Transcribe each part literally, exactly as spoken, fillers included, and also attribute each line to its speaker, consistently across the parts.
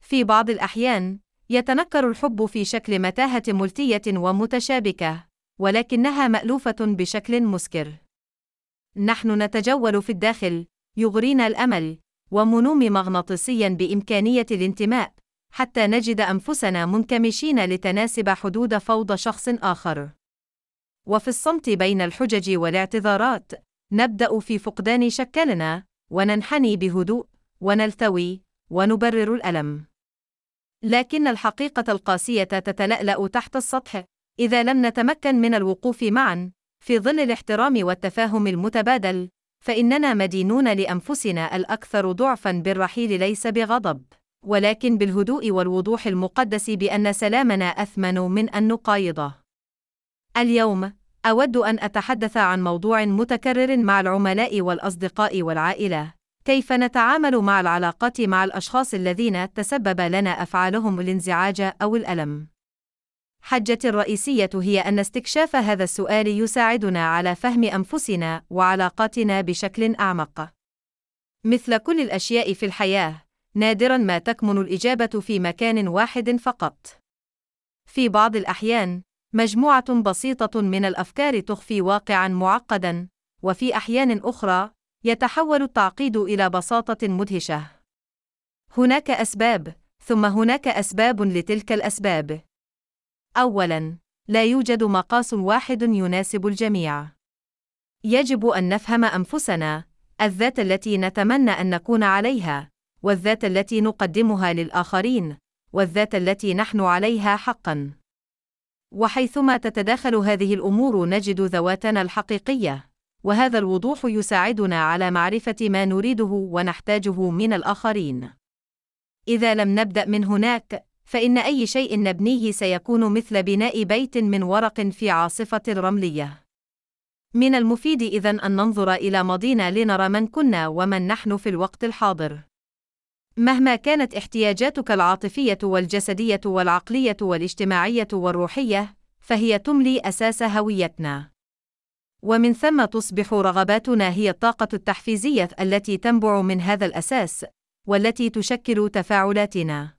Speaker 1: في بعض الأحيان، يتنكر الحب في شكل متاهة ملتية ومتشابكة، ولكنها مألوفة بشكل مسكر. نحن نتجول في الداخل، يغرينا الأمل، ومنوم مغناطيسياً بإمكانية الانتماء، حتى نجد أنفسنا منكمشين لتناسب حدود فوضى شخص آخر. وفي الصمت بين الحجج والاعتذارات، نبدأ في فقدان شكلنا، وننحني بهدوء، ونلتوي، ونبرر الألم. لكن الحقيقة القاسية تتلألأ تحت السطح، إذا لم نتمكن من الوقوف معاً، في ظل الاحترام والتفاهم المتبادل، فإننا مدينون لأنفسنا الأكثر ضعفاً بالرحيل، ليس بغضب، ولكن بالهدوء والوضوح المقدس بأن سلامنا أثمن من أن نقايضه. اليوم، أود أن أتحدث عن موضوع متكرر مع العملاء والأصدقاء والعائلة: كيف نتعامل مع العلاقات مع الأشخاص الذين تسبب لنا أفعالهم الانزعاج أو الألم. حجتي الرئيسية هي أن استكشاف هذا السؤال يساعدنا على فهم أنفسنا وعلاقاتنا بشكل أعمق. مثل كل الأشياء في الحياة، نادراً ما تكمن الإجابة في مكان واحد فقط. في بعض الأحيان، مجموعة بسيطة من الأفكار تخفي واقعاً معقداً، وفي أحيان أخرى، يتحول التعقيد إلى بساطة مدهشة. هناك أسباب، ثم هناك أسباب لتلك الأسباب. أولاً، لا يوجد مقاس واحد يناسب الجميع. يجب أن نفهم أنفسنا، الذات التي نتمنى أن نكون عليها، والذات التي نقدمها للآخرين، والذات التي نحن عليها حقاً. وحيثما تتداخل هذه الأمور نجد ذواتنا الحقيقية، وهذا الوضوح يساعدنا على معرفة ما نريده ونحتاجه من الآخرين. إذا لم نبدأ من هناك، فإن أي شيء نبنيه سيكون مثل بناء بيت من ورق في عاصفة رملية. من المفيد إذن أن ننظر إلى ماضينا لنرى من كنا ومن نحن في الوقت الحاضر. مهما كانت احتياجاتك العاطفية والجسدية والعقلية والاجتماعية والروحية، فهي تملي أساس هويتنا. ومن ثم تصبح رغباتنا هي الطاقة التحفيزية التي تنبع من هذا الأساس، والتي تشكل تفاعلاتنا.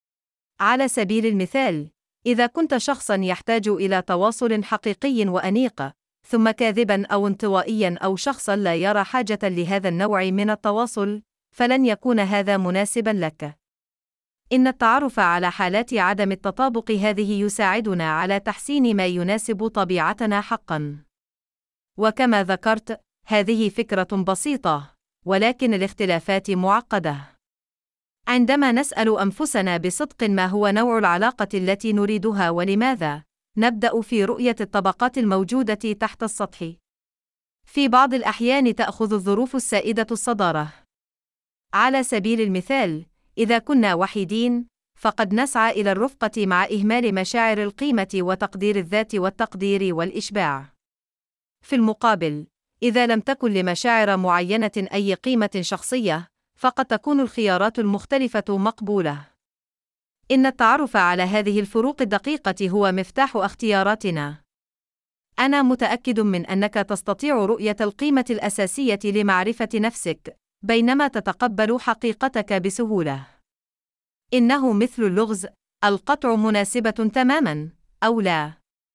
Speaker 1: على سبيل المثال، إذا كنت شخصاً يحتاج إلى تواصل حقيقي وأنيق، ثم كاذباً أو انطوائياً أو شخصاً لا يرى حاجة لهذا النوع من التواصل، فلن يكون هذا مناسباً لك. إن التعرف على حالات عدم التطابق هذه يساعدنا على تحسين ما يناسب طبيعتنا حقاً. وكما ذكرت، هذه فكرة بسيطة، ولكن الاختلافات معقدة. عندما نسأل أنفسنا بصدق ما هو نوع العلاقة التي نريدها ولماذا، نبدأ في رؤية الطبقات الموجودة تحت السطح. في بعض الأحيان تأخذ الظروف السائدة الصدارة. على سبيل المثال، إذا كنا وحيدين، فقد نسعى إلى الرفقة مع إهمال مشاعر القيمة وتقدير الذات والتقدير والإشباع. في المقابل، إذا لم تكن لمشاعر معينة أي قيمة شخصية، فقد تكون الخيارات المختلفة مقبولة. إن التعرف على هذه الفروق الدقيقة هو مفتاح اختياراتنا. أنا متأكد من أنك تستطيع رؤية القيمة الأساسية لمعرفة نفسك، بينما تتقبل حقيقتك بسهولة. إنه مثل اللغز، القطع مناسبة تماماً، أو لا؟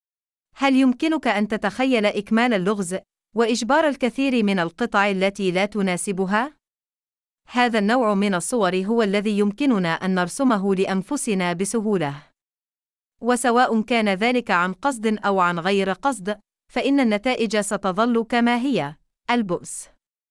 Speaker 1: هل يمكنك أن تتخيل إكمال اللغز، وإجبار الكثير من القطع التي لا تناسبها؟ هذا النوع من الصور هو الذي يمكننا أن نرسمه لأنفسنا بسهولة. وسواء كان ذلك عن قصد أو عن غير قصد، فإن النتائج ستظل كما هي: البؤس.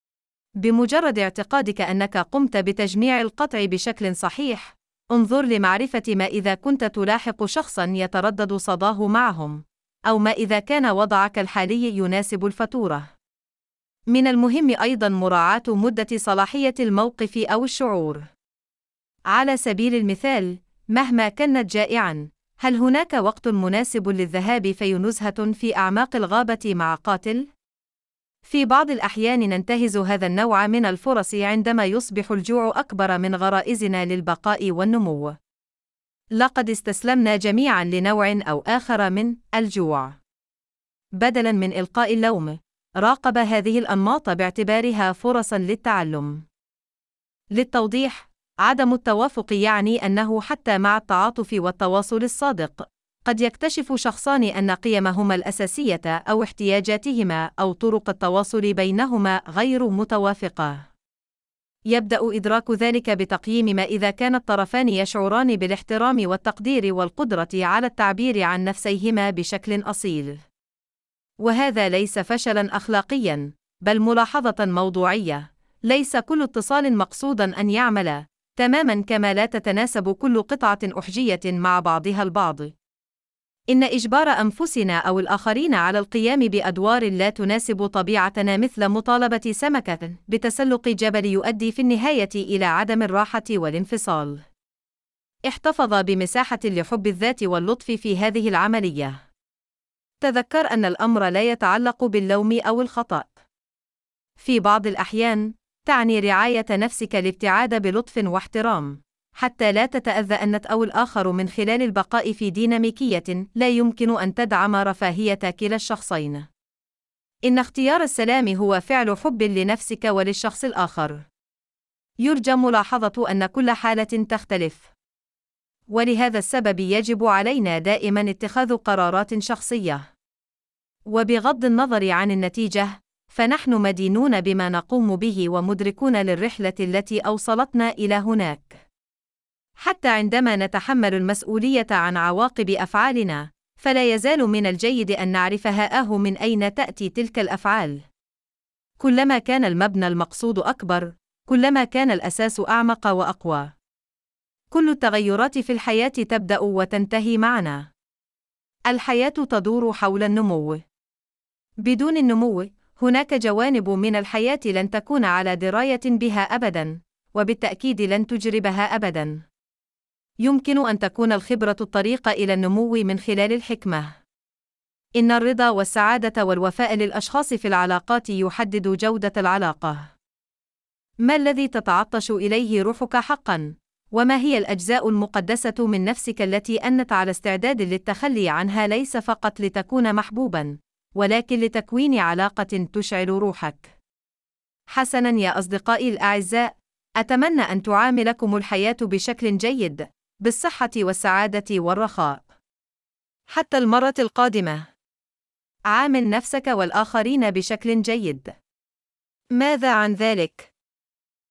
Speaker 1: بمجرد اعتقادك أنك قمت بتجميع القطع بشكل صحيح، انظر لمعرفة ما إذا كنت تلاحق شخصاً يتردد صداه معهم، أو ما إذا كان وضعك الحالي يناسب الفاتورة. من المهم أيضاً مراعاة مدة صلاحية الموقف أو الشعور. على سبيل المثال، مهما كنت جائعاً، هل هناك وقت مناسب للذهاب في نزهة في أعماق الغابة مع قاتل؟ في بعض الأحيان ننتهز هذا النوع من الفرص عندما يصبح الجوع أكبر من غرائزنا للبقاء والنمو. لقد استسلمنا جميعاً لنوع أو آخر من الجوع. بدلاً من إلقاء اللوم، راقب هذه الأنماط باعتبارها فرصاً للتعلم. للتوضيح، عدم التوافق يعني أنه حتى مع التعاطف والتواصل الصادق، قد يكتشف شخصان أن قيمهما الأساسية أو احتياجاتهما أو طرق التواصل بينهما غير متوافقة. يبدأ إدراك ذلك بتقييم ما إذا كان الطرفان يشعران بالاحترام والتقدير والقدرة على التعبير عن نفسيهما بشكل أصيل. وهذا ليس فشلاً أخلاقياً، بل ملاحظة موضوعية. ليس كل اتصال مقصوداً أن يعمل تماماً كما لا تتناسب كل قطعة أحجية مع بعضها البعض. إن إجبار أنفسنا أو الآخرين على القيام بأدوار لا تناسب طبيعتنا مثل مطالبة سمكة بتسلق جبل يؤدي في النهاية إلى عدم الراحة والانفصال. احتفظ بمساحة لحب الذات واللطف في هذه العملية. تذكر أن الأمر لا يتعلق باللوم أو الخطأ. في بعض الأحيان، تعني رعاية نفسك الابتعاد بلطف واحترام، حتى لا تتأذى أنت أو الآخر من خلال البقاء في ديناميكية لا يمكن أن تدعم رفاهية كلا الشخصين. إن اختيار السلام هو فعل حب لنفسك وللشخص الآخر. يرجى ملاحظة أن كل حالة تختلف، ولهذا السبب يجب علينا دائما اتخاذ قرارات شخصية. وبغض النظر عن النتيجة، فنحن مدينون بما نقوم به ومدركون للرحلة التي أوصلتنا إلى هناك. حتى عندما نتحمل المسؤولية عن عواقب أفعالنا، فلا يزال من الجيد أن نعرف هآه من أين تأتي تلك الأفعال. كلما كان المبنى المقصود أكبر، كلما كان الأساس أعمق وأقوى. كل التغيرات في الحياة تبدأ وتنتهي معنا. الحياة تدور حول النمو. بدون النمو، هناك جوانب من الحياة لن تكون على دراية بها أبداً، وبالتأكيد لن تجربها أبداً. يمكن أن تكون الخبرة الطريق إلى النمو من خلال الحكمة. إن الرضا والسعادة والوفاء للأشخاص في العلاقات يحدد جودة العلاقة. ما الذي تتعطش إليه روحك حقاً؟ وما هي الأجزاء المقدسة من نفسك التي أنت على استعداد للتخلي عنها ليس فقط لتكون محبوباً، ولكن لتكوين علاقة تشعل روحك؟ حسناً يا أصدقائي الأعزاء، أتمنى أن تعاملكم الحياة بشكل جيد، بالصحة والسعادة والرخاء. حتى المرة القادمة. عامل نفسك والآخرين بشكل جيد. ماذا عن ذلك؟